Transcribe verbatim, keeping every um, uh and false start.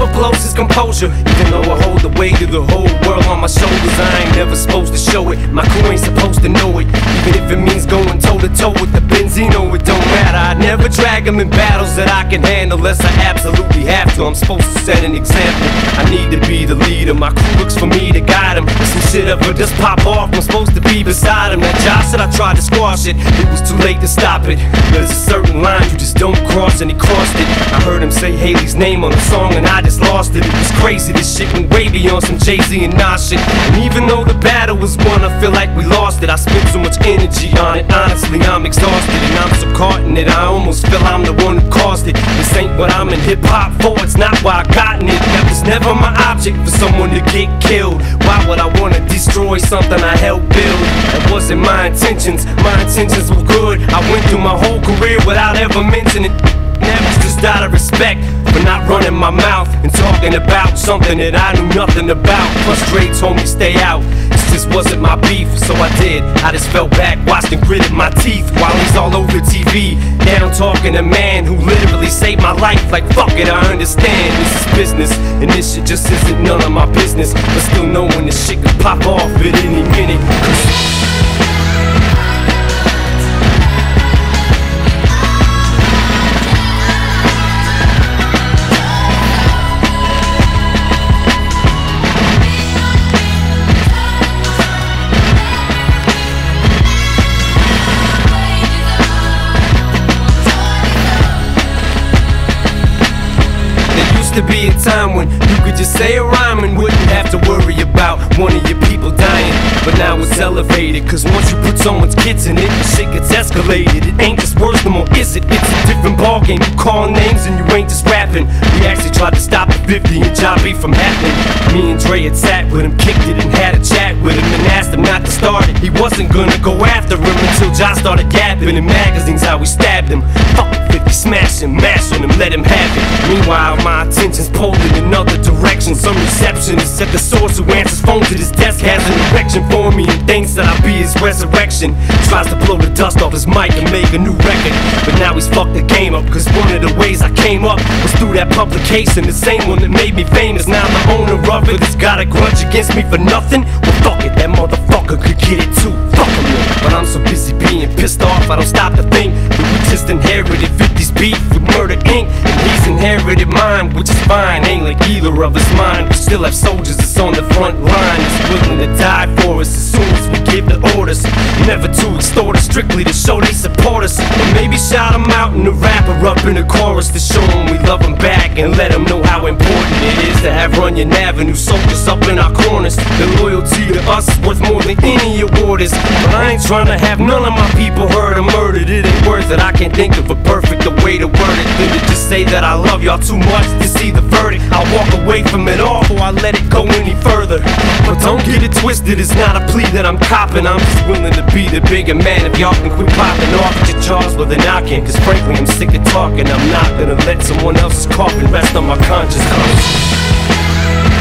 never blows his composure. Even though I hold the weight of the whole world on my shoulders, I ain't never supposed to show it. My crew ain't supposed to know it. Even if it means going toe to toe with the Benzino, it don't matter. I never drag them in battles that I can handle unless I absolutely have to. I'm supposed to set an example. I need to be the leader. My crew looks for me to guide them. If some shit ever just pop off, I'm supposed to be beside him. That Josh said I tried to squash it, it was too late to stop it. There's a certain line you just don't cross, and he crossed it. I heard him say Haley's name on the song and I just lost it. It was crazy, this shit went way beyond some Jay-Z and Nas shit. And even though the battle was won, I feel like we lost it. I spent so much energy on it, honestly I'm exhausted. And I'm so caught in it, I almost feel I'm the one who caused it. This ain't what I'm in hip-hop for, it's not why I gotten it. That was never my object, for someone to get killed. Why would I wanna destroy something I helped build? That wasn't my intentions, my intentions were good. I went through my whole career without ever mentioning it. That was just out of respect for not running my mouth and talking about something that I knew nothing about. Plus Dre told me stay out, this just wasn't my beef, so I did. I just fell back, watched and gritted my teeth while he's all over T V. Now I'm talking to a man who literally saved my life. Like fuck it, I understand this is business, and this shit just isn't none of my business. But still knowing this shit could pop off at any minute. To be a time when you could just say a rhyme and wouldn't have to worry about one of your people dying. But now it's elevated, cause once you put someone's kids in it, shit gets escalated. It ain't just words no more, is it? It's a different ballgame. You call names and you ain't just rapping. We actually tried to stop the fifty and Jobby from happening. Me and Dre had sat with him, kicked it and had a chat with him, and asked him not to start it. He wasn't gonna go after him until Josh started gapping in magazines how we stabbed him. Fuck fifty, smash him, mash on him, let him have it. Meanwhile my attention's pulled in another direction. Some receptionist at the source who answers phone to this desk has an erection for me and thinks that I'll be his resurrection. Tries to blow the dust off his mic and make a new record, but now he's fucked the game up, cause one of the ways I came up was through that publication, the same one that made me famous. Now the owner of it has got a grudge against me for nothing. Well fuck it, that motherfucker could get it too. Fuck him, but I'm so busy being pissed off I don't stop to think that we just inherited fifty's beef with Murder Incorporated, and he's inherited mine, which is fine. Ain't like either of us mine. We still have soldiers that's on the front line, that's willing to die for us as soon as we give the orders. Never to extort us, strictly to show they support us. Or maybe shout them out in the rapper up in the chorus to show them we love them back and let them know how important it is to have Runyon Avenue soldiers up in our corners. Their loyalty to us is worth more than any award is. But I ain't trying to have none of my people hurt or murdered. It ain't worth it, I can't think of a perfect way to word it than to just say that I love y'all too much to see the verdict. I'll walk away from it all before I let it go any further. But don't get it twisted, it's not a plea that I'm copping. I'm just willing to be the bigger man if y'all can quit popping off at your jaws, well then I can. Cause frankly I'm sick of talking, I'm not gonna let someone else's coffin rest on my conscience.